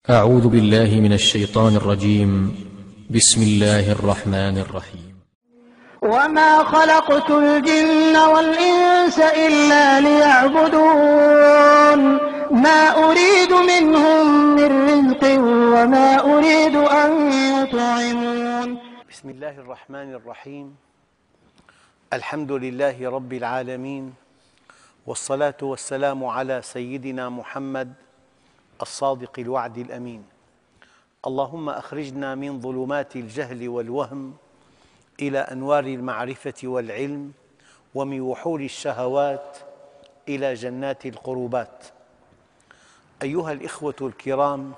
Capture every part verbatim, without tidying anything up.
أعوذ بالله من الشيطان الرجيم. بسم الله الرحمن الرحيم. وما خلقت الجن والإنس إلا ليعبدون ما أريد منهم من رزق وما أريد أن يطعمون. بسم الله الرحمن الرحيم. الحمد لله رب العالمين، والصلاة والسلام على سيدنا محمد الصادق الوعد الأمين. اللهم أخرجنا من ظلمات الجهل والوهم إلى أنوار المعرفة والعلم، ومن وحول الشهوات إلى جنات القربات. أيها الإخوة الكرام،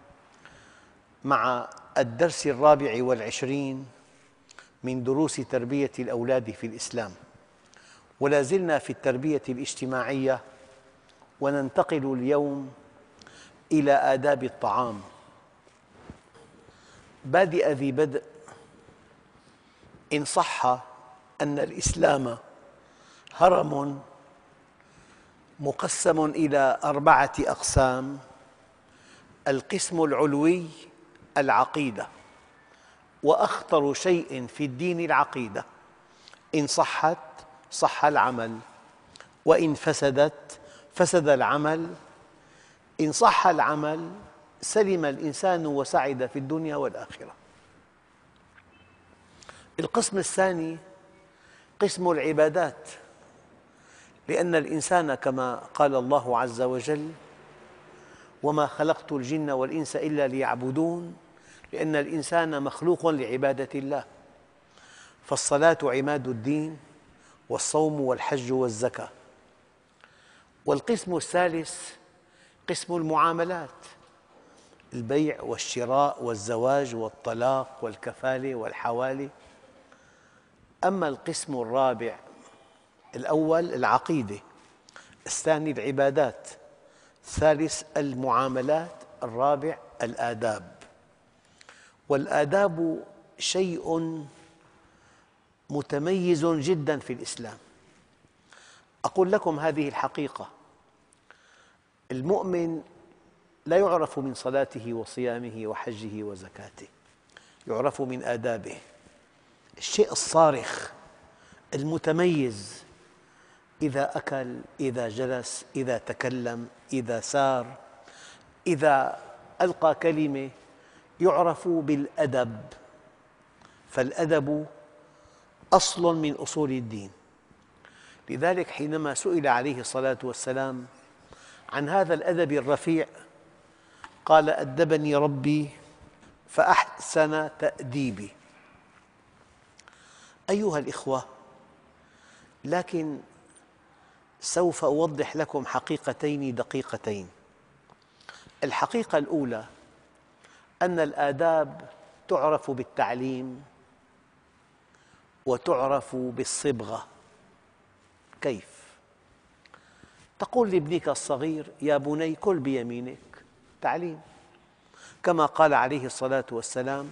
مع الدرس الرابع والعشرين من دروس تربية الأولاد في الإسلام، ولا زلنا في التربية الاجتماعية، وننتقل اليوم إلى آداب الطعام. بادئ ذي بدء، إن صح أن الإسلام هرم مقسم إلى أربعة أقسام: القسم العلوي العقيدة، وأخطر شيء في الدين العقيدة. إن صحت صح العمل، وإن فسدت فسد العمل. إن صح العمل سلم الإنسان وسعد في الدنيا والآخرة. القسم الثاني قسم العبادات، لأن الإنسان كما قال الله عز وجل: وما خلقت الجن والإنس إلا ليعبدون، لأن الإنسان مخلوق لعبادة الله، فالصلاة عماد الدين، والصوم والحج والزكاة. والقسم الثالث قسم المعاملات: البيع والشراء والزواج والطلاق والكفالة والحوالة. أما القسم الرابع، الأول العقيدة، الثاني العبادات، الثالث المعاملات، الرابع الآداب. والآداب شيء متميز جدا في الإسلام. أقول لكم هذه الحقيقة: المؤمن لا يعرف من صلاته وصيامه وحجه وزكاته، يعرف من آدابه. الشيء الصارخ المتميز: إذا أكل، إذا جلس، إذا تكلم، إذا سار، إذا ألقى كلمة، يعرف بالأدب. فالأدب أصل من أصول الدين. لذلك حينما سئل عليه الصلاة والسلام عن هذا الأدب الرفيع قال: أدبني ربي فأحسن تأديبي. أيها الإخوة، لكن سوف أوضح لكم حقيقتين دقيقتين. الحقيقة الأولى أن الآداب تعرف بالتعليم وتعرف بالصبغة. كيف؟ تقول لابنك الصغير: يا بني كل بيمينك، تعليم. كما قال عليه الصلاة والسلام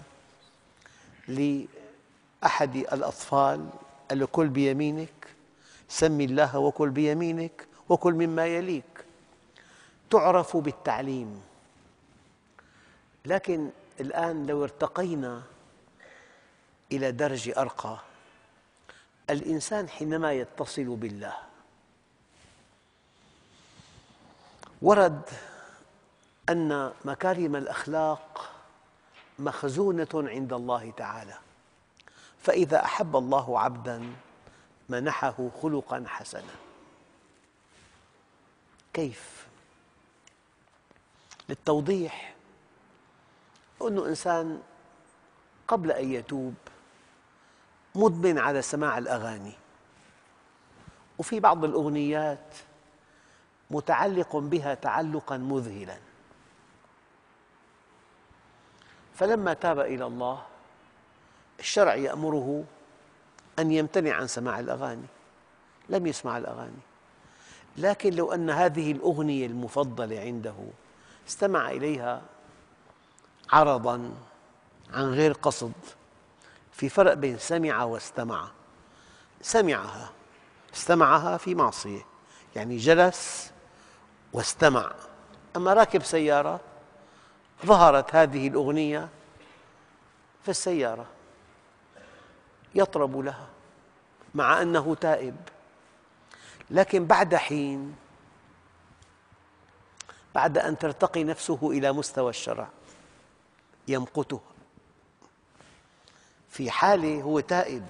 لأحد الأطفال: قال له: كل بيمينك، سم الله وكل بيمينك وكل مما يليك. تعرف بالتعليم. لكن الآن لو ارتقينا إلى درجة أرقى، الإنسان حينما يتصل بالله، ورد أن مكارم الأخلاق مخزونة عند الله تعالى، فإذا أحب الله عبداً منحه خلقاً حسناً. كيف؟ للتوضيح: أنه إنسان قبل أن يتوب مدمن على سماع الأغاني، وفي بعض الأغنيات متعلق بها تعلقاً مذهلاً، فلما تاب إلى الله الشرع يأمره أن يمتنع عن سماع الأغاني، لم يسمع الأغاني. لكن لو أن هذه الأغنية المفضلة عنده استمع إليها عرضاً عن غير قصد، في فرق بين سمع واستمع. سمعها، استمعها في معصية، يعني جلس واستمع. أما راكب سيارة ظهرت هذه الأغنية في السيارة يطرب لها مع أنه تائب، لكن بعد حين، بعد أن ترتقي نفسه إلى مستوى الشرع يمقتها. في حالة هو تائب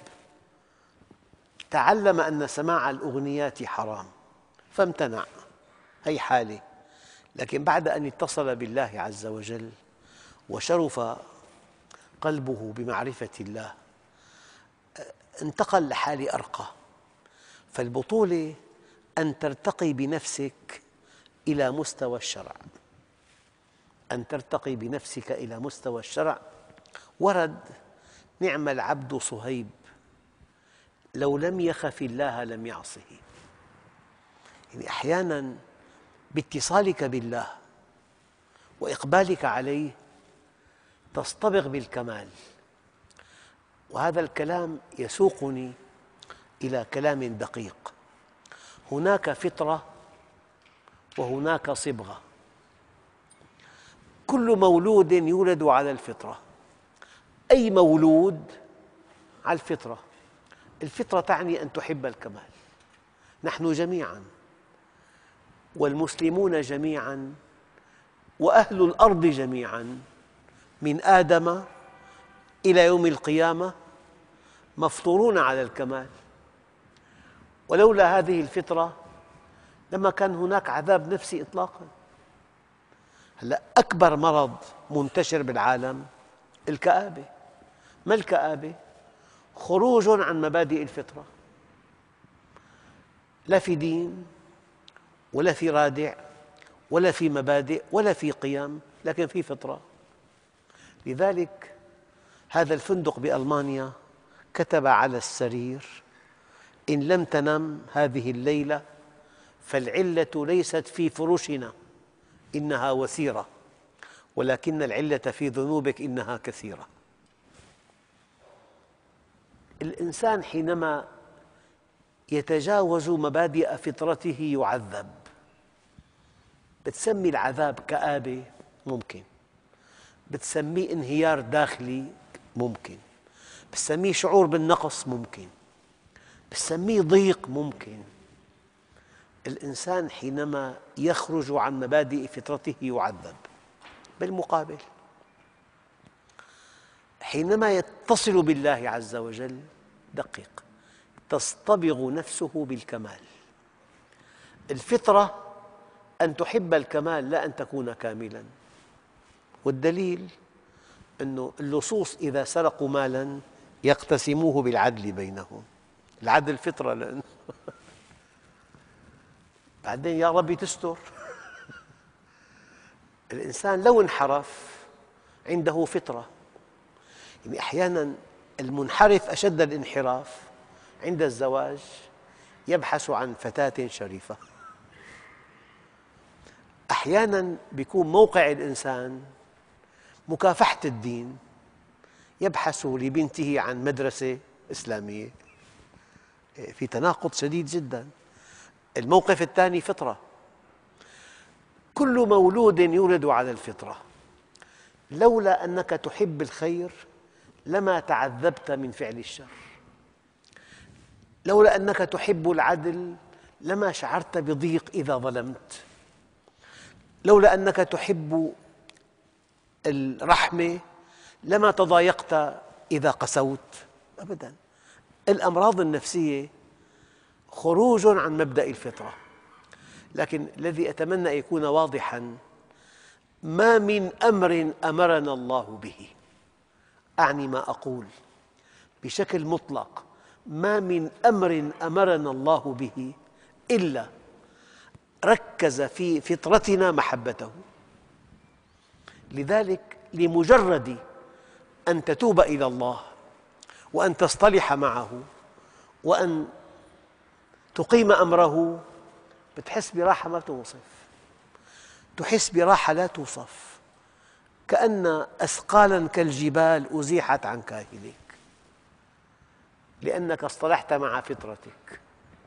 تعلم أن سماع الأغنيات حرام فامتنع، هي حالة. لكن بعد أن اتصل بالله عز وجل وشرف قلبه بمعرفة الله انتقل لحالة أرقى. فالبطولة أن ترتقي بنفسك إلى مستوى الشرع، أن ترتقي بنفسك إلى مستوى الشرع. ورد: نعم العبد صهيب لو لم يخف الله لم يعصه. يعني أحياناً باتصالك بالله وإقبالك عليه تصطبغ بالكمال. وهذا الكلام يسوقني إلى كلام دقيق. هناك فطرة وهناك صبغة. كل مولود يولد على الفطرة، أي مولود على الفطرة. الفطرة تعني أن تحب الكمال. نحن جميعاً والمسلمون جميعاً وأهل الأرض جميعاً من آدم إلى يوم القيامة مفطورون على الكمال، ولولا هذه الفطرة لما كان هناك عذاب نفسي إطلاقاً. هلأ أكبر مرض منتشر بالعالم الكآبة. ما الكآبة؟ خروج عن مبادئ الفطرة، لا في دين ولا في رادع ولا في مبادئ ولا في قيم، لكن في فطرة. لذلك هذا الفندق بألمانيا كتب على السرير: إن لم تنم هذه الليلة فالعلة ليست في فرشنا إنها وثيرة، ولكن العلة في ذنوبك إنها كثيرة. الإنسان حينما يتجاوز مبادئ فطرته يعذب. بتسمي العذاب كآبة؟ ممكن. بتسميه انهيار داخلي؟ ممكن. بتسميه شعور بالنقص؟ ممكن. بتسميه ضيق؟ ممكن. الإنسان حينما يخرج عن مبادئ فطرته يعذب. بالمقابل حينما يتصل بالله عز وجل، دقق، تصطبغ نفسه بالكمال. الفطرة أن تحب الكمال لا أن تكون كاملاً. والدليل أن اللصوص إذا سرقوا مالاً يقتسموه بالعدل بينهم. العدل فطرة لأنه بعدين يا ربي تستر. الإنسان لو انحرف عنده فطرة. يعني أحياناً المنحرف أشد الانحراف عند الزواج يبحث عن فتاة شريفة. أحياناً يكون موقع الإنسان مكافحة الدين، يبحث لبنته عن مدرسة إسلامية. في تناقض شديد جداً. الموقف الثاني فطرة. كل مولود يولد على الفطرة. لولا أنك تحب الخير لما تعذبت من فعل الشر. لولا أنك تحب العدل لما شعرت بضيق إذا ظلمت. لولا أنك تحب الرحمة لما تضايقت إذا قسوت. أبداً. الأمراض النفسية خروج عن مبدأ الفطرة. لكن الذي أتمنى أن يكون واضحاً: ما من أمر أمرنا الله به، أعني ما أقول بشكل مطلق، ما من أمر أمرنا الله به إلا ركز في فطرتنا محبته. لذلك لمجرد أن تتوب إلى الله وأن تصطلح معه وأن تقيم أمره بتحس براحة ما توصف. تحس براحة لا توصف، كأن أثقالاً كالجبال أزيحت عن كاهلك، لأنك اصطلحت مع فطرتك.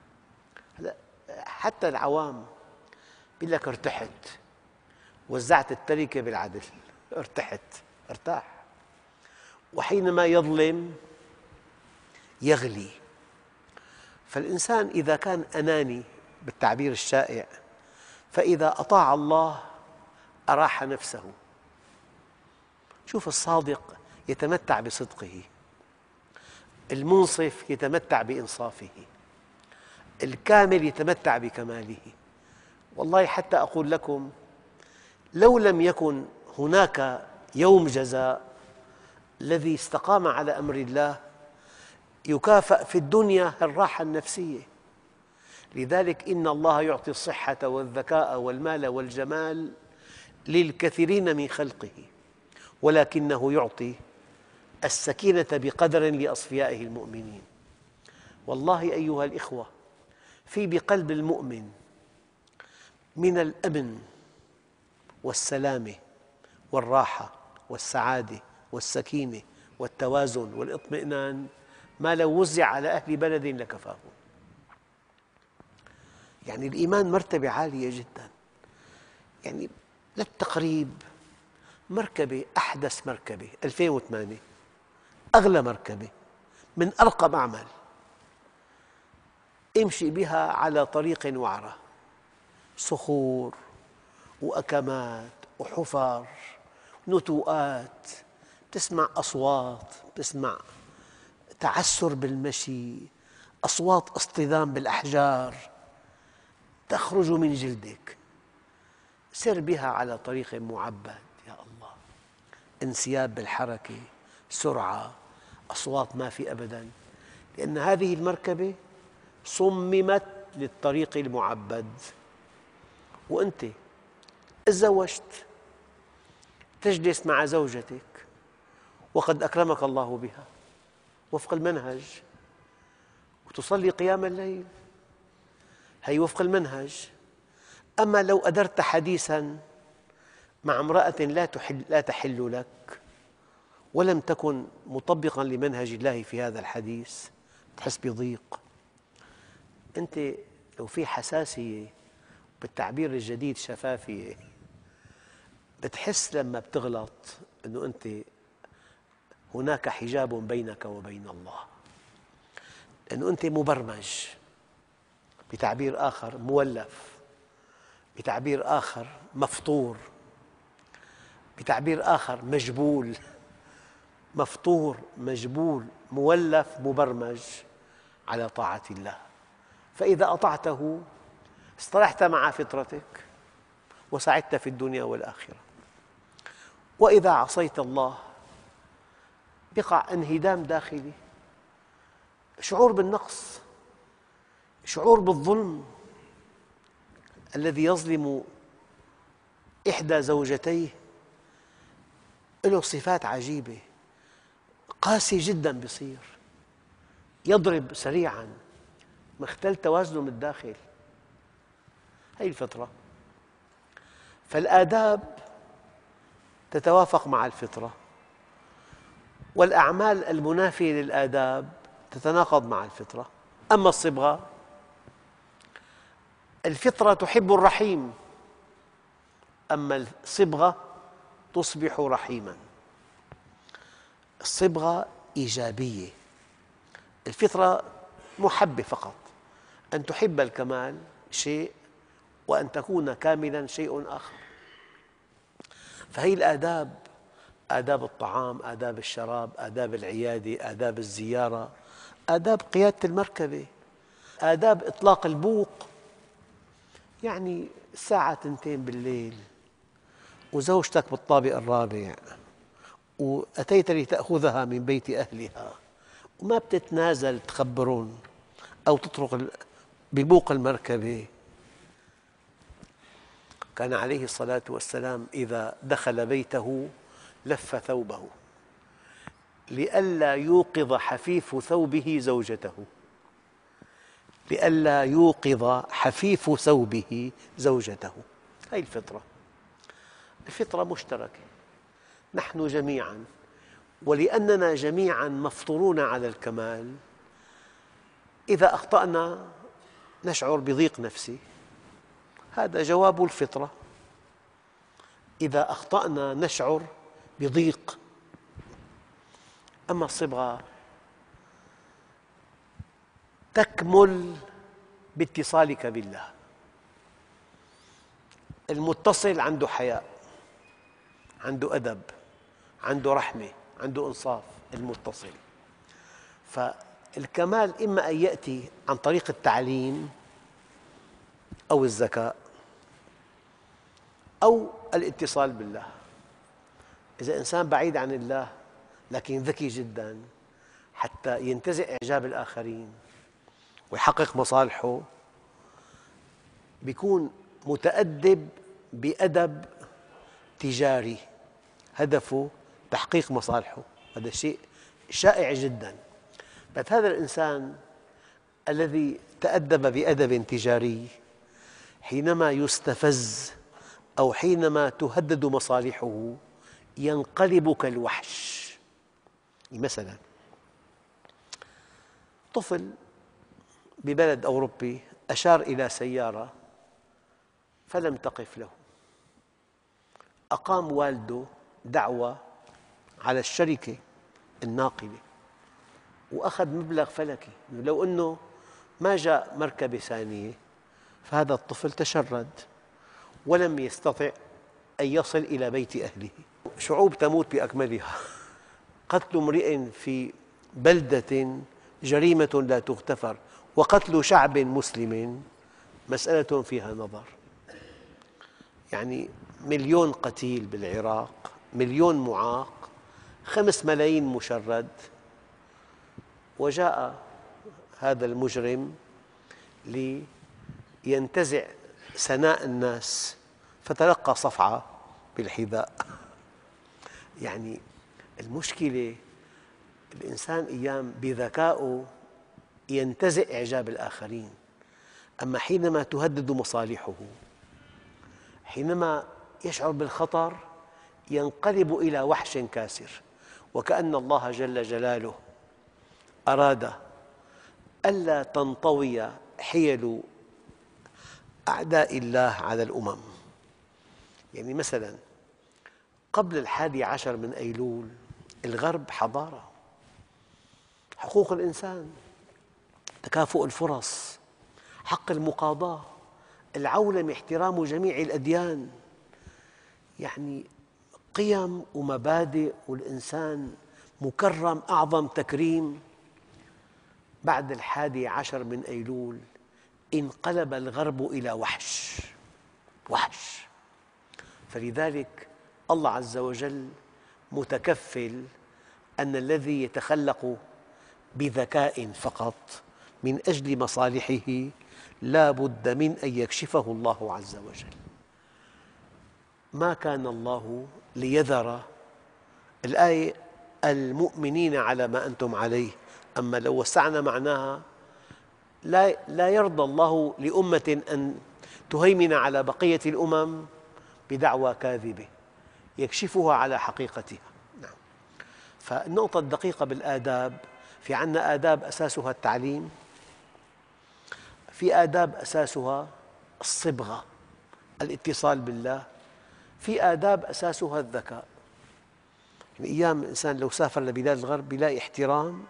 حتى العوام يقول لك ارتحت، وزعت التركة بالعدل. ارتحت، ارتاح. وحينما يظلم يغلي. فالإنسان إذا كان أناني بالتعبير الشائع، فإذا أطاع الله أراح نفسه. شوف الصادق يتمتع بصدقه، المنصف يتمتع بإنصافه، الكامل يتمتع بكماله. والله حتى أقول لكم، لو لم يكن هناك يوم جزاء، الذي استقام على أمر الله يكافأ في الدنيا الراحة النفسية. لذلك إن الله يعطي الصحة والذكاء والمال والجمال للكثيرين من خلقه، ولكنه يعطي السكينة بقدر لأصفيائه المؤمنين. والله أيها الإخوة، في بقلب المؤمن من الأمن والسلامة والراحة والسعادة والسكينة والتوازن والاطمئنان ما لو وزع على أهل بلد لكفاهم. يعني الإيمان مرتبة عالية جدا. يعني للتقريب، مركبة أحدث مركبة ألفين وثمانية، أغلى مركبة من أرقى معمل، امشي بها على طريق وعرة، صخور وأكمات وحفر نتوءات، تسمع أصوات، تسمع تعسر بالمشي، أصوات اصطدام بالأحجار تخرج من جلدك. سر بها على طريق معبد، يا الله، انسياب بالحركة، سرعة، أصوات ما في أبداً، لأن هذه المركبة صممت للطريق المعبد. وأنت تزوجت، تجلس مع زوجتك وقد أكرمك الله بها وفق المنهج، وتصلي قيام الليل، هي وفق المنهج. أما لو أدرت حديثاً مع امرأة لا تحل, لا تحل لك، ولم تكن مطبقاً لمنهج الله في هذا الحديث، تحس بضيق. أنت لو في حساسية، بالتعبير الجديد شفافية، بتحس لما بتغلط أنه أنت هناك حجاب بينك وبين الله، لأنه أنت مبرمج، بتعبير آخر مولف، بتعبير آخر مفطور، بتعبير آخر مجبول. مفطور، مجبول، مولف، مبرمج على طاعة الله. فإذا أطعته اصطلحت مع فطرتك وسعدت في الدنيا والآخرة. وإذا عصيت الله بقع انهدام داخلي، شعور بالنقص، شعور بالظلم. الذي يظلم إحدى زوجتيه له صفات عجيبة، قاسي جدا بصير، يضرب سريعا، مختل توازنه من الداخل. هذه الفطرة. فالآداب تتوافق مع الفطرة، والأعمال المنافية للآداب تتناقض مع الفطرة. أما الصبغة، الفطرة تحب الرحيم، أما الصبغة تصبح رحيماً. الصبغة إيجابية، الفطرة محبة فقط، أن تحب الكمال شيء وأن تكون كاملاً شيء آخر. فهي الآداب، آداب الطعام، آداب الشراب، آداب العيادة، آداب الزيارة، آداب قيادة المركبة، آداب إطلاق البوق. يعني الساعة اثنتين بالليل وزوجتك بالطابق الرابع وأتيت لتأخذها من بيت أهلها وما بتتنازل تخبرون أو تطرق ببوق المركبة. كان عليه الصلاة والسلام إذا دخل بيته لف ثوبه لئلا يوقظ حفيف ثوبه زوجته، لئلا يوقظ حفيف ثوبه زوجته. هذه الفطرة. الفطرة مشتركة، نحن جميعاً، ولأننا جميعاً مفطورون على الكمال، إذا أخطأنا نشعر بضيق نفسي، هذا جواب الفطرة. إذا أخطأنا نشعر بضيق. أما الصبغة تكمل باتصالك بالله. المتصل عنده حياء، عنده أدب، عنده رحمة، عنده إنصاف. المتصل، فالكمال إما أن يأتي عن طريق التعليم أو الذكاء أو الاتصال بالله. إذا إنسان بعيد عن الله لكن ذكي جداً حتى ينتزع إعجاب الآخرين ويحقق مصالحه، يكون متأدب بأدب تجاري هدفه تحقيق مصالحه. هذا شيء شائع جداً. بس هذا الإنسان الذي تأدب بأدب تجاري حينما يستفز أو حينما تهدد مصالحه ينقلب كالوحش. مثلاً طفل ببلد أوروبي أشار إلى سيارة فلم تقف له، أقام والده دعوى على الشركة الناقلة وأخذ مبلغ فلكي. لو أنه ما جاء مركبة ثانية فهذا الطفل تشرد ولم يستطع أن يصل إلى بيت أهله. شعوب تموت بأكملها. قتل امرئ في بلدة جريمة لا تغتفر، وقتل شعب مسلم مسألة فيها نظر. يعني مليون قتيل بالعراق، مليون معاق، خمس ملايين مشرد، وجاء هذا المجرم لينتزع سناء الناس فتلقى صفعة بالحذاء. يعني المشكلة الإنسان أيام بذكائه ينتزع إعجاب الآخرين، أما حينما تهدد مصالحه، حينما يشعر بالخطر ينقلب إلى وحش كاسر. وكأن الله جل جلاله أراد ألا تنطوي حيل أعداء الله على الأمم. يعني مثلاً قبل الحادي عشر من أيلول الغرب حضارة، حقوق الإنسان، تكافؤ الفرص، حق المقاضاة، العولمة، احترام جميع الأديان، يعني قيم ومبادئ، والإنسان مكرم أعظم تكريم. بعد الحادي عشر من أيلول انقلب الغرب إلى وحش وحش. فلذلك الله عز وجل متكفل أن الذي يتخلق بذكاء فقط من أجل مصالحه لا بد من أن يكشفه الله عز وجل. ما كان الله ليذر الآية المؤمنين على ما أنتم عليه، أما لو وسعنا معناها لا, لا يرضى الله لأمة أن تهيمن على بقية الأمم بدعوى كاذبة يكشفها على حقيقتها. نعم. فالنقطة الدقيقة بالآداب، في عندنا آداب أساسها التعليم، في آداب أساسها الصبغة الاتصال بالله، في آداب أساسها الذكاء. يعني أيام الإنسان لو سافر لبلاد الغرب يلاقي احترام،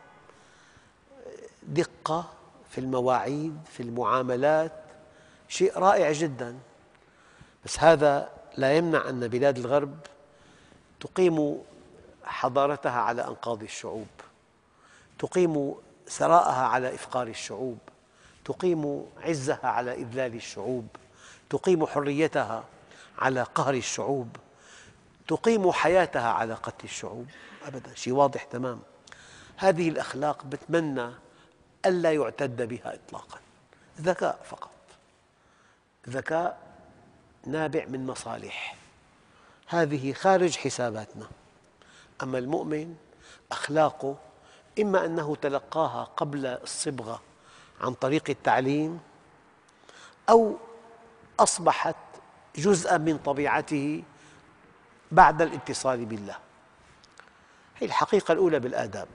دقة في المواعيد، في المعاملات، شيء رائع جداً. بس هذا لا يمنع أن بلاد الغرب تقيم حضارتها على أنقاض الشعوب، تقيم ثراءها على إفقار الشعوب، تقيم عزها على إذلال الشعوب، تقيم حريتها على قهر الشعوب، تقيم حياتها على قتل الشعوب. أبداً، شيء واضح تمام. هذه الأخلاق بتمنى ألا يعتد بها إطلاقاً. ذكاء فقط، ذكاء نابع من مصالح، هذه خارج حساباتنا. أما المؤمن أخلاقه إما أنه تلقاها قبل الصبغة عن طريق التعليم، أو أصبحت جزءاً من طبيعته بعد الاتصال بالله. هي الحقيقة الأولى بالآداب.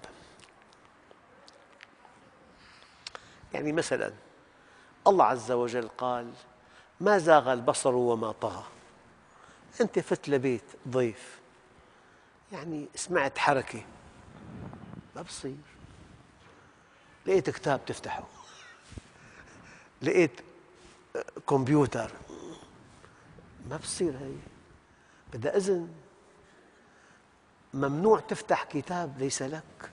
يعني مثلاً الله عز وجل قال: ما زاغ البصر وما طغى. أنت فت لبيت ضيف، يعني سمعت حركة ما بصير، لقيت كتاب تفتحه، لقيت كمبيوتر، ما بصير هي، بدها إذن. ممنوع تفتح كتاب ليس لك،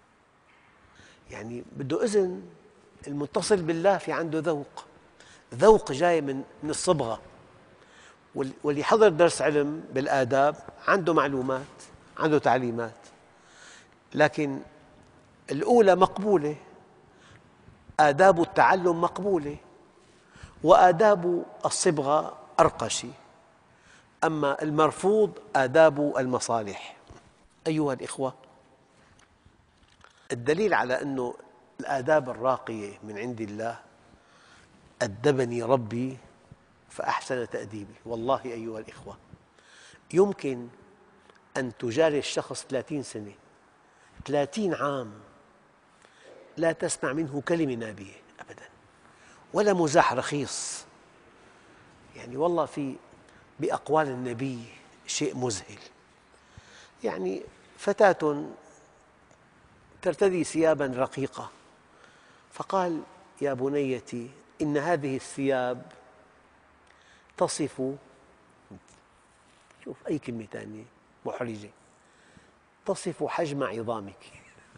يعني بده إذن. المتصل بالله في عنده ذوق، ذوق جاي من من الصبغة، واللي حضر درس علم بالآداب عنده معلومات، عنده تعليمات، لكن الأولى مقبولة، آداب التعلم مقبولة، وآداب الصبغة أرقى شيء، أما المرفوض آداب المصالح. أيها الإخوة، الدليل على أن الآداب الراقية من عند الله: أدبني ربي فأحسن تأديبي. والله أيها الإخوة، يمكن أن تجالس شخص ثلاثين سنة، ثلاثين عام، لا تسمع منه كلمة نابية أبدا، ولا مزاح رخيص. يعني والله في بأقوال النبي شيء مذهل. يعني فتاة ترتدي ثيابا رقيقة، فقال: يا بنيتي، إن هذه الثياب تصف، شوف أي كلمة ثانية محرجة، تصف حجم عظامك.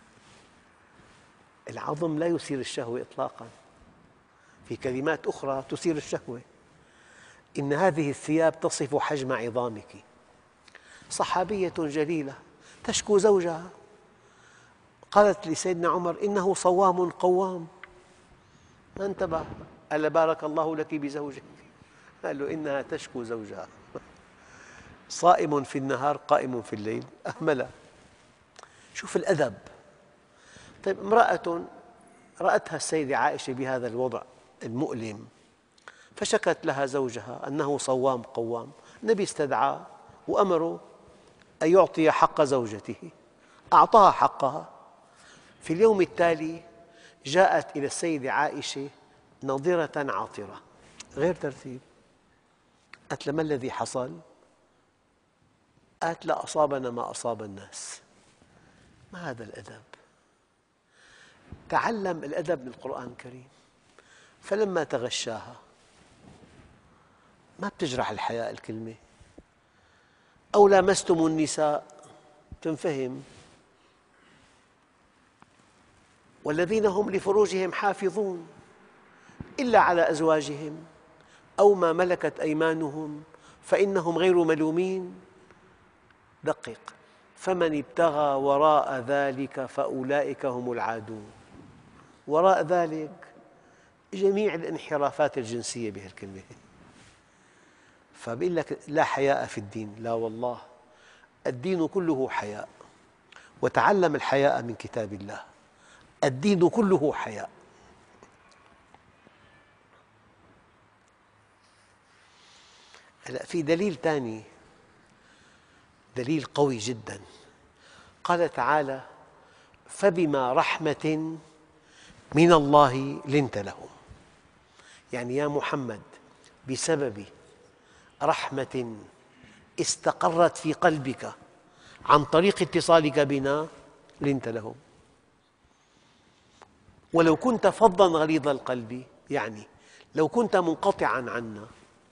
العظم لا يثير الشهوة إطلاقا، في كلمات أخرى تثير الشهوة. إن هذه الثياب تصف حجم عظامك. صحابية جليلة تشكو زوجها، قالت لسيدنا عمر: إنه صوام قوام. ما انتبه، قال: بارك الله لك بزوجك. قال له: إنها تشكو زوجها، صائم في النهار قائم في الليل، أهملها. شوف الأدب. طيب، امرأة رأتها السيدة عائشة بهذا الوضع المؤلم، فشكت لها زوجها أنه صوام قوام. النبي استدعاه وأمره أن يعطي حق زوجته، أعطاها حقها. في اليوم التالي جاءت إلى السيدة عائشة ناظرة عاطرة، غير ترتيب. قالت: ما الذي حصل؟ قالت: لا أصابنا ما أصاب الناس. ما هذا الأدب؟ تعلم الأدب من القرآن الكريم. فلما تغشاها، ما بتجرح الحياء الكلمة، أو لامستم النساء تنفهم، والذين هم لفروجهم حافظون إلا على أزواجهم أو ما ملكت أيمانهم فإنهم غير ملومين. دقق: فمن ابتغى وراء ذلك فأولئك هم العادون. وراء ذلك جميع الانحرافات الجنسية بهالكلمة. فبيقول لك: لا حياء في الدين. لا والله، الدين كله حياء، وتعلم الحياء من كتاب الله. الدين كله حياء. هلأ في دليل ثاني، دليل قوي جدا. قال تعالى: فبما رحمة من الله لنت لهم. يعني يا محمد، بسبب رحمة استقرت في قلبك عن طريق اتصالك بنا لنت لهم. ولو كنت فظا غليظ القلب، يعني لو كنت منقطعا عنا،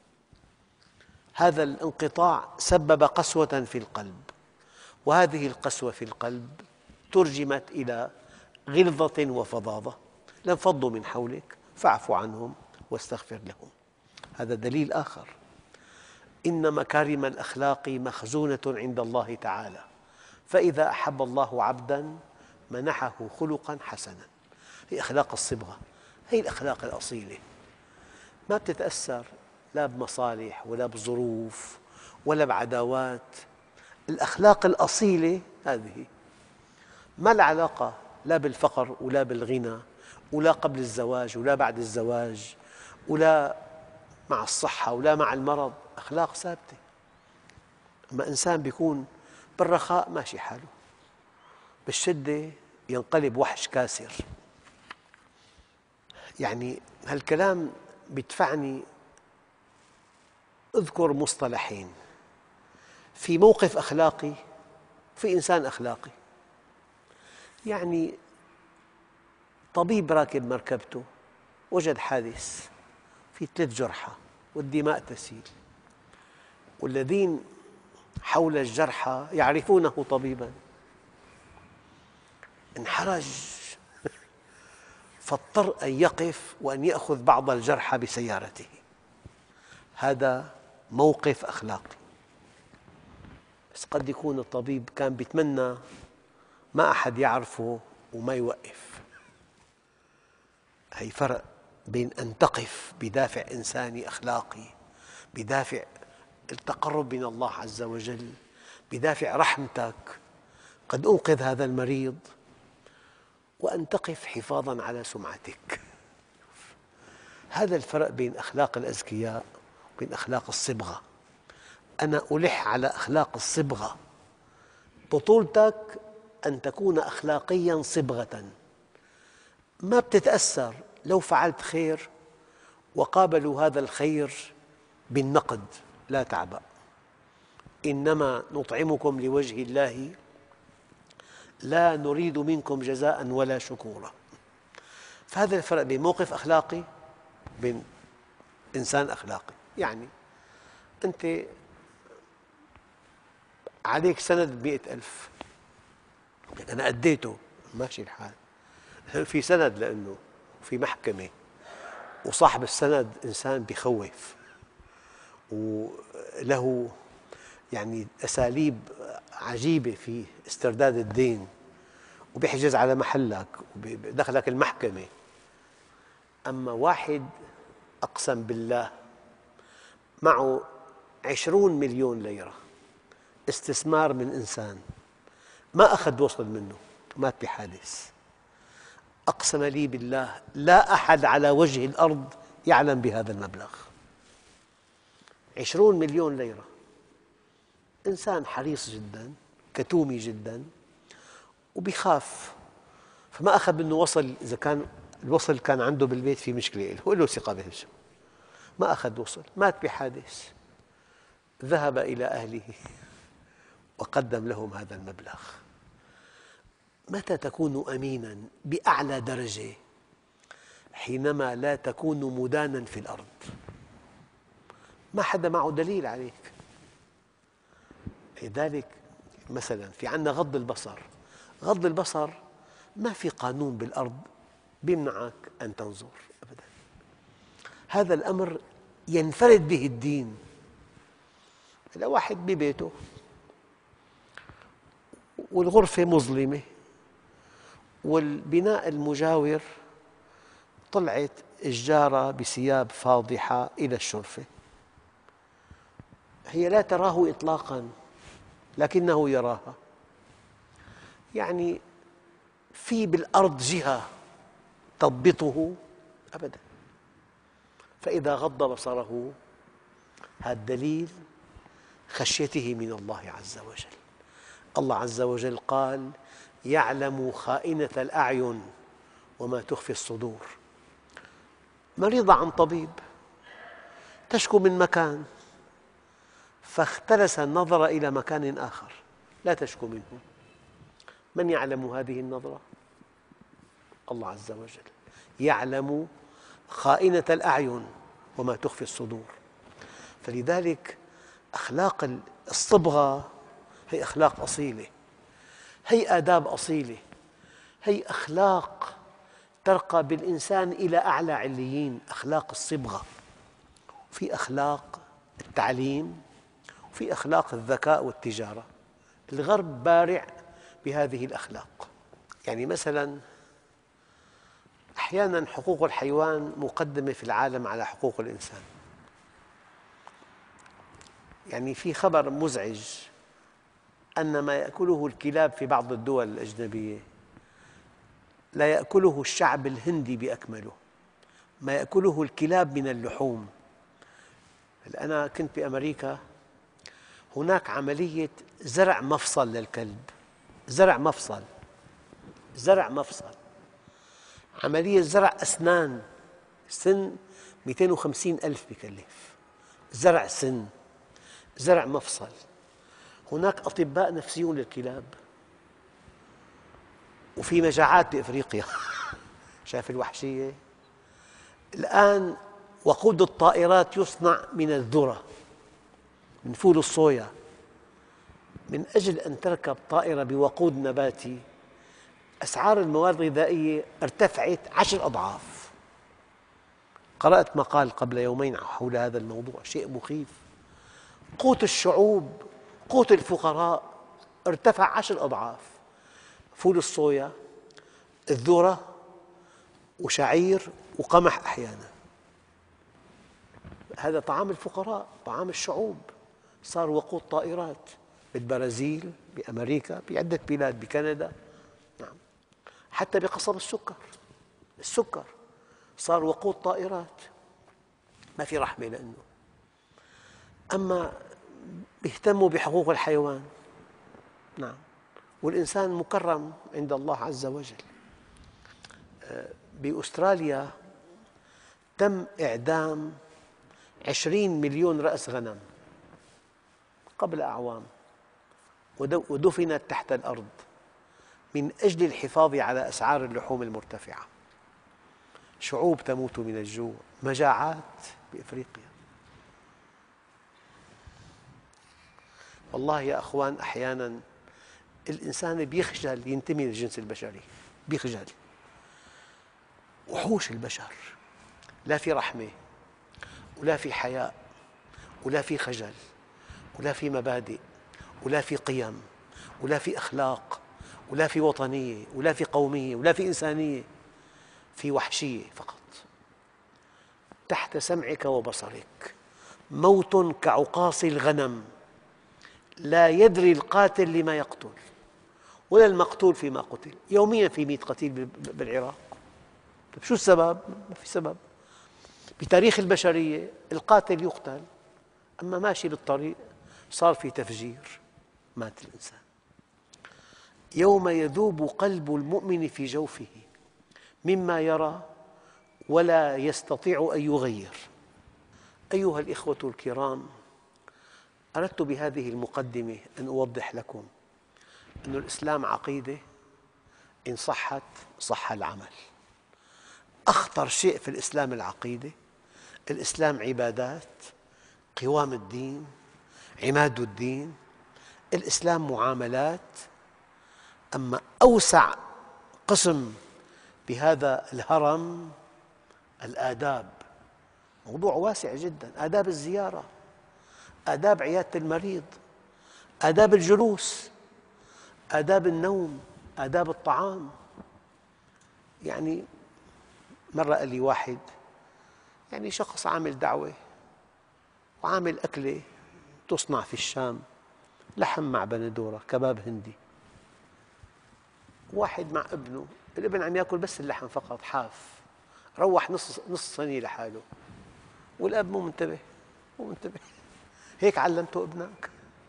هذا الانقطاع سبب قسوة في القلب، وهذه القسوة في القلب ترجمت إلى غلظة وفظاظة، لانفضوا من حولك فاعف عنهم واستغفر لهم. هذا دليل آخر. إن مكارم الأخلاق مخزونة عند الله تعالى، فإذا أحب الله عبداً منحه خلقاً حسناً. هي أخلاق الصبغة، هي الأخلاق الأصيلة، ما بتتأثر لا بمصالح ولا بظروف ولا بعداوات. الأخلاق الأصيلة هذه ما العلاقة لا بالفقر ولا بالغنى ولا قبل الزواج ولا بعد الزواج ولا مع الصحة ولا مع المرض. أخلاق ثابتة. أما إنسان بيكون بالرخاء ماشي حاله، بالشدة ينقلب وحش كاسر. يعني هالكلام بيدفعني أذكر مصطلحين: في موقف أخلاقي وفي إنسان أخلاقي. يعني طبيب راكب مركبته وجد حادث في ثلاث جرحى والدماء تسيل، والذين حول الجرحى يعرفونه طبيباً، انحرج فاضطر أن يقف وأن يأخذ بعض الجرحى بسيارته. هذا موقف أخلاقي. بس قد يكون الطبيب كان يتمنى ما أحد يعرفه وما يوقف. هي فرق بين أن تقف بدافع إنساني أخلاقي، بدافع التقرب من الله عز وجل، بدافع رحمتك قد أنقذ هذا المريض، وأن تقف حفاظاً على سمعتك. هذا الفرق بين أخلاق الأذكياء وبين أخلاق الصبغة. أنا ألح على أخلاق الصبغة. بطولتك أن تكون أخلاقياً صبغة، ما بتتأثر لو فعلت خير وقابلوا هذا الخير بالنقد، لا تعبأ. إنما نطعمكم لوجه الله لا نريد منكم جزاء ولا شكورا. فهذا الفرق بين موقف أخلاقي وبين إنسان أخلاقي. يعني أنت عليك سند بمئة ألف، أنا أديته ماشي الحال، في سند لأنه في محكمة، وصاحب السند إنسان بيخوف وله يعني أساليب عجيبة في استرداد الدين، وبيحجز على محلك وبيدخلك المحكمة. أما واحد أقسم بالله معه عشرون مليون ليرة استثمار من إنسان، ما أخذ وصل منه، مات بحادث، أقسم لي بالله لا أحد على وجه الأرض يعلم بهذا المبلغ. عشرون مليون ليرة. إنسان حريص جداً، كتومي جداً، وبيخاف، فما أخذ منه وصل. إذا كان الوصل كان عنده بالبيت في مشكلة، هو له ثقة بهالشيء، ما أخذ وصل، مات بحادث. ذهب إلى أهله وقدم لهم هذا المبلغ. متى تكون أميناً بأعلى درجة؟ حينما لا تكون مداناً في الأرض، ما حدا معه دليل عليك. لذلك مثلاً في عندنا غض البصر. غض البصر ما في قانون بالأرض بيمنعك أن تنظر أبداً. هذا الأمر ينفرد به الدين. إذا واحد ببيته والغرفة مظلمة والبناء المجاور طلعت الجارة بثياب فاضحة إلى الشرفة، هي لا تراه إطلاقاً لكنه يراها. يعني في بالأرض جهة تضبطه أبداً. فإذا غض بصره، هذا دليل خشيته من الله عز وجل. الله عز وجل قال: يعلم خائنة الأعين وما تخفي الصدور. مريضة عن طبيب تشكو من مكان، فاختلس النظر إلى مكان آخر لا تشكو منه. من يعلم هذه النظرة؟ الله عز وجل. يعلم خائنة الأعين وما تخفي الصدور. فلذلك أخلاق الصبغة هي أخلاق أصيلة، هي آداب أصيلة، هي أخلاق ترقى بالإنسان إلى أعلى عليين. أخلاق الصبغة. في أخلاق التعليم وفي أخلاق الذكاء والتجارة. الغرب بارع بهذه الأخلاق. يعني مثلاً أحياناً حقوق الحيوان مقدمة في العالم على حقوق الإنسان. يعني في خبر مزعج أن ما يأكله الكلاب في بعض الدول الأجنبية لا يأكله الشعب الهندي بأكمله، ما يأكله الكلاب من اللحوم. أنا كنت بأمريكا، هناك عملية زرع مفصل للكلب، زرع مفصل، زرع مفصل، عملية زرع أسنان، سن مئتين وخمسين ألف بكلف، زرع سن، زرع مفصل. هناك أطباء نفسيون للكلاب، وفي مجاعات بإفريقيا شايف الوحشية؟ الآن وقود الطائرات يصنع من الذرة، من فول الصويا. من أجل أن تركب طائرة بوقود نباتي أسعار المواد الغذائية ارتفعت عشر أضعاف. قرأت مقال قبل يومين حول هذا الموضوع، شيء مخيف. قوت الشعوب، قوت الفقراء ارتفع عشر أضعاف. فول الصويا، الذرة، وشعير، وقمح أحيانا. هذا طعام الفقراء، طعام الشعوب، صار وقود طائرات بالبرازيل، بأمريكا، بعدة بلاد، بكندا. نعم. حتى بقصب السكر، السكر صار وقود طائرات. ما في رحمة لأنه. أما بيهتموا بحقوق الحيوان. نعم. والإنسان مكرم عند الله عز وجل. بأستراليا تم إعدام عشرين مليون رأس غنم قبل أعوام، ودفنت تحت الأرض من أجل الحفاظ على أسعار اللحوم المرتفعة. شعوب تموت من الجوع، مجاعات بإفريقيا. والله يا أخوان، أحياناً الإنسان بيخجل ينتمي للجنس البشري، بيخجل. وحوش البشر، لا في رحمة، ولا في حياء، ولا في خجل، ولا في مبادئ، ولا في قيم، ولا في أخلاق، ولا في وطنية، ولا في قومية، ولا في إنسانية. في وحشية فقط. تحت سمعك وبصرك موت كعقاص الغنم، لا يدري القاتل لما يقتل ولا المقتول فيما قتل. يوميا في مئة قتيل بالعراق. طيب شو السبب؟ ما في سبب. بتاريخ البشرية القاتل يقتل، أما ماشي بالطريق صار في تفجير، مات الإنسان. يوم يذوب قلب المؤمن في جوفه مما يرى ولا يستطيع أن يغير. أيها الإخوة الكرام، أردت بهذه المقدمة أن أوضح لكم أن الإسلام عقيدة، إن صحت صح العمل. أخطر شيء في الإسلام العقيدة. الإسلام عبادات، قوام الدين، عماد الدين. الإسلام معاملات. أما أوسع قسم بهذا الهرم الآداب، موضوع واسع جدا. آداب الزيارة، آداب عيادة المريض، آداب الجلوس، آداب النوم، آداب الطعام. يعني مرة قال لي واحد، يعني شخص عامل دعوة وعامل أكلة تصنع في الشام، لحم مع بندورة، كباب هندي. واحد مع ابنه، الابن عم يأكل بس اللحم فقط، حاف، روح نص نص صينية لحاله، والأب مو منتبه مو منتبه. هيك علمته ابنك؟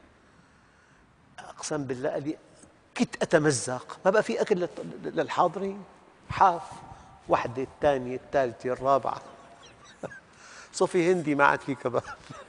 أقسم بالله قال لي كنت أتمزق، ما بقى في أكل للحاضرين. حاف، واحدة، الثانية، الثالثة، الرابعة، صفي هندي ما عاد في كباب.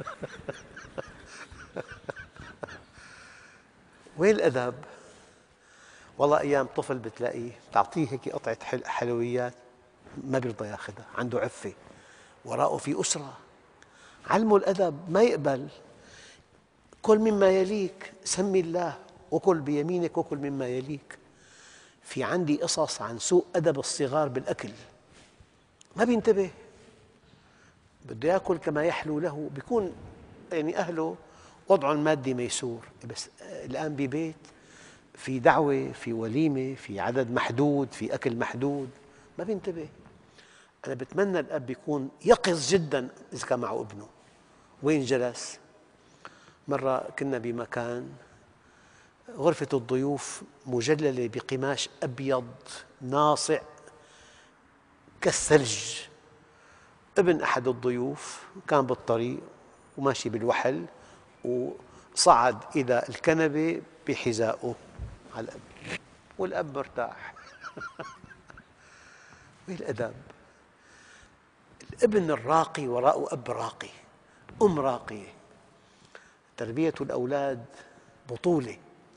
وين الأدب؟ والله أيام طفل بتلاقيه تعطيه هيك قطعة حلويات ما بيرضى ياخذها، عنده عفة، وراءه في أسرة. علمه الأدب، ما يقبل. كل مما يليك، سمي الله، وكل بيمينك وكل مما يليك. في عندي قصص عن سوء أدب الصغار بالأكل، ما بينتبه، بده يأكل كما يحلو له. بيكون يعني أهله وضعهم المادي ميسور، بس الآن ببيت في دعوة، في وليمة، في عدد محدود، في أكل محدود، ما بينتبه. أنا بتمنى الأب يكون يقظ جدا إذا كان معه ابنه. وين جلس؟ مرة كنا بمكان، غرفة الضيوف مجللة بقماش أبيض ناصع كالثلج. ابن أحد الضيوف كان بالطريق وماشي بالوحل، وصعد إلى الكنبة بحذائه على الأب، والأب مرتاح. وين الأدب؟ الابن الراقي وراءه أب راقي، أم راقية. تربية الأولاد بطولة.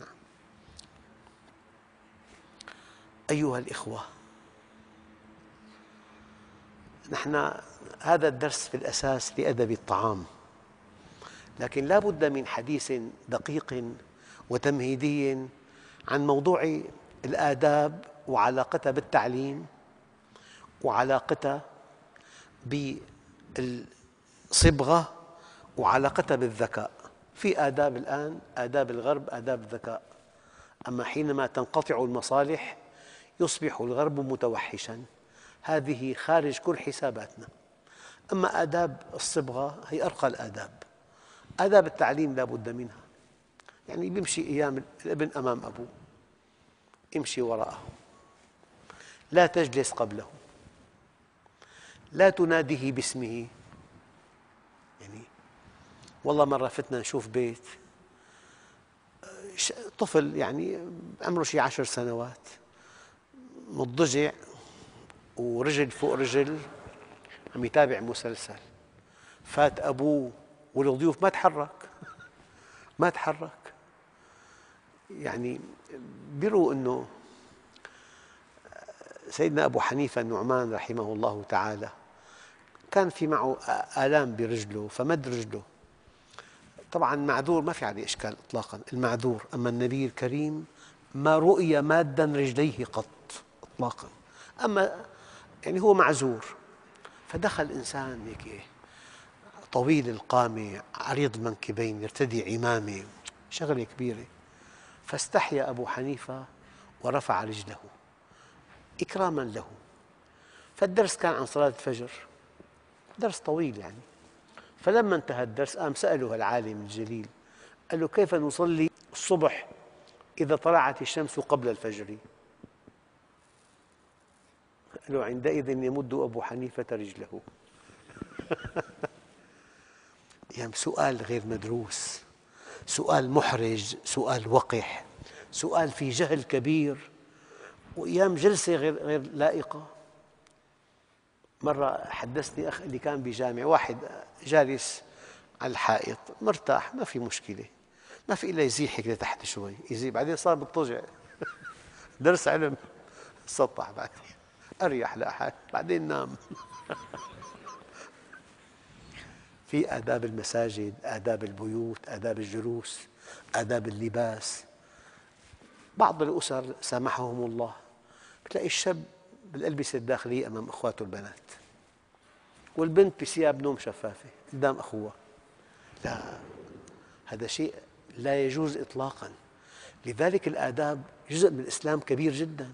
أيها الإخوة، نحن هذا الدرس في الأساس لأدب الطعام، لكن لا بد من حديث دقيق وتمهيدي عن موضوع الآداب وعلاقتها بالتعليم وعلاقتها بالصبغة وعلاقتها بالذكاء. في آداب الآن، آداب الغرب، آداب الذكاء، أما حينما تنقطع المصالح يصبح الغرب متوحشاً، هذه خارج كل حساباتنا. أما آداب الصبغة هي أرقى الآداب. آداب التعليم لا بد منها، يعني بيمشي أيام الابن أمام أبوه، امشي وراءه، لا تجلس قبله، لا تناديه باسمه. يعني والله مرة فتنا نشوف بيت طفل يعني عمره شي عشر سنوات مضجع ورجل فوق رجل عم يتابع مسلسل، فات أبوه والضيوف ما تحرك ما تحرك. يعني بيروا أنه سيدنا أبو حنيفة النعمان رحمه الله تعالى كان في معه آلام برجله فمد رجله، طبعا معذور ما في عليه إشكال إطلاقا، المعذور. أما النبي الكريم ما رؤي مادا رجليه قط إطلاقا، أما يعني هو معذور. فدخل إنسان هيك طويل القامة عريض المنكبين يرتدي عمامة، شغلة كبيرة، فاستحيا أبو حنيفة ورفع رجله إكراما له. فالدرس كان عن صلاة الفجر، درس طويل يعني. فلما انتهى الدرس قام سأله العالم الجليل، قال له: كيف نصلي الصبح إذا طلعت الشمس قبل الفجر؟ قال له: عندئذ يمد أبو حنيفة رجله. يعني سؤال غير مدروس، سؤال محرج، سؤال وقح، سؤال في جهل كبير، وأيام جلسة غير غير لائقة. مرة حدثني أخ اللي كان بجامع، واحد جالس على الحائط مرتاح ما في مشكلة، ما في إلا يزيح هيك لتحت شوي، يزيح بعدين صار مضطجع. درس علم سطح، بعدين أريح لحال، بعدين نام. في آداب المساجد، آداب البيوت، آداب الجلوس، آداب اللباس. بعض الأسر سامحهم الله بتلاقي الشاب بالألبسة الداخلية أمام أخواته البنات، والبنت بثياب نوم شفافة قدام أخوها. لا، هذا شيء لا يجوز إطلاقا. لذلك الآداب جزء من الإسلام كبير جدا.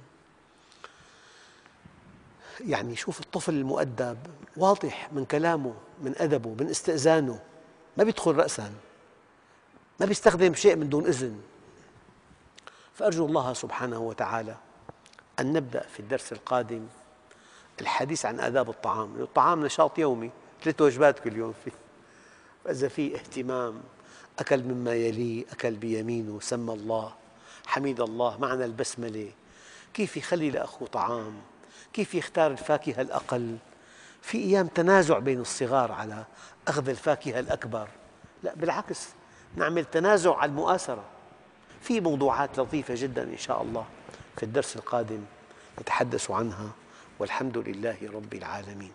يعني شوف الطفل المؤدب واضح من كلامه، من أدبه، من استئذانه، ما بيدخل رأسا، ما بيستخدم شيء من دون إذن. فأرجو الله سبحانه وتعالى أن نبدأ في الدرس القادم الحديث عن آداب الطعام. الطعام نشاط يومي، ثلاث وجبات كل يوم فيه، فإذا في اهتمام، أكل مما يليه، أكل بيمينه، سمى الله، حمد الله، معنى البسملة، كيف يخلي لأخوه طعام، كيف يختار الفاكهة الأقل. في أيام تنازع بين الصغار على أخذ الفاكهة الأكبر، لا بالعكس، نعمل تنازع على المؤاسرة. في موضوعات لطيفة جدا إن شاء الله في الدرس القادم نتحدث عنها، والحمد لله رب العالمين.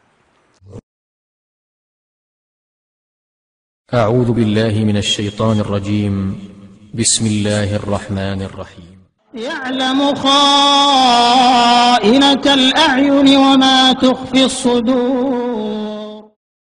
أعوذ بالله من الشيطان الرجيم. بسم الله الرحمن الرحيم. يعلم خائنة الأعين وما تخفي الصدور.